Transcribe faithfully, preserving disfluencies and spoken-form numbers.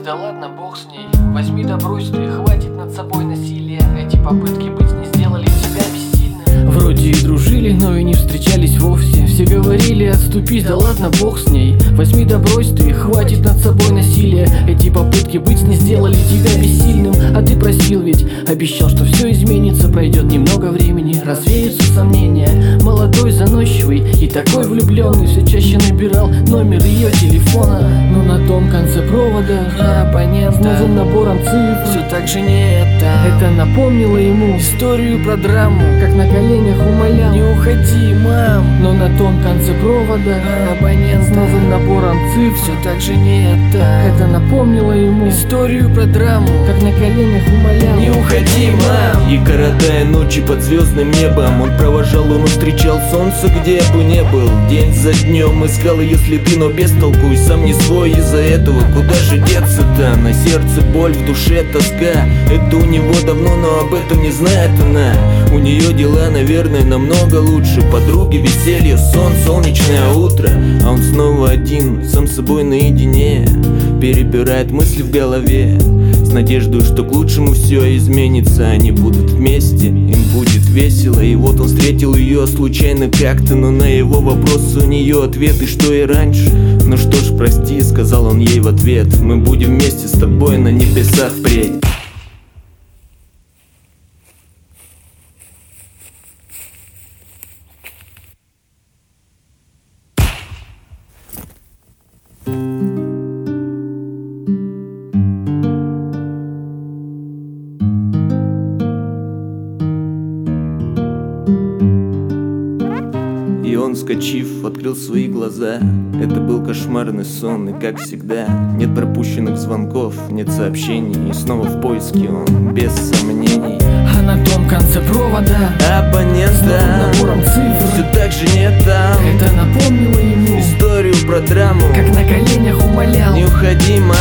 Да ладно, бог с ней, возьми да брось ты, хватит над собой насилия. Эти попытки быть не сделали тебя бессильным. Вроде и дружили, но и не встречались вовсе. Все говорили отступись, да ладно, бог с ней, возьми да брось ты, хватит над собой насилия. Эти попытки быть не сделали тебя бессильным. А ты просил ведь, обещал, что все изменится. Пройдет немного времени, развеются сомнения. Молодой, заносчивый и такой влюбленный все чаще набирал номер ее телефона. Но на том конце провода абонент с новым набором цифр все так же не это. Это напомнило ему историю про драму, как на коленях умолял: не уходи, мам. Но на том конце провода абонент с новым набором цифр все так же не это. Это напомнило ему историю про драму, как на коленях умолял: не уходи, мам. И коротая ночи под звездным небом, он провожал, он встречал солнце, где бы не был. День за днем искал ее следы, но без толку, и сам не свой из-за этого. Куда же деться-то? На сердце боль, в душе тоска. Это у него давно, но об этом не знает она. У нее дела, наверное, намного лучше. Подруги, веселье, сон, солнечное утро. А он снова один, сам с собой наедине, перебирает мысли в голове, с надеждой, что к лучшему все изменится. Они будут вместе, им будет весело. И вот он встретил ее случайно как-то, но на его вопросы у нее ответы, что и раньше. Ну что ж, прости, сказал он ей в ответ, мы будем вместе с тобой на небесах впредь. И он, вскочив, открыл свои глаза. Это был кошмарный сон, и как всегда, нет пропущенных звонков, нет сообщений. И снова в поиске он, без сомнений. А на том конце провода абонент с новым набором цифр все так же не там. Это напомнило ему историю про драму, как на коленях умолял: не уходи, мам.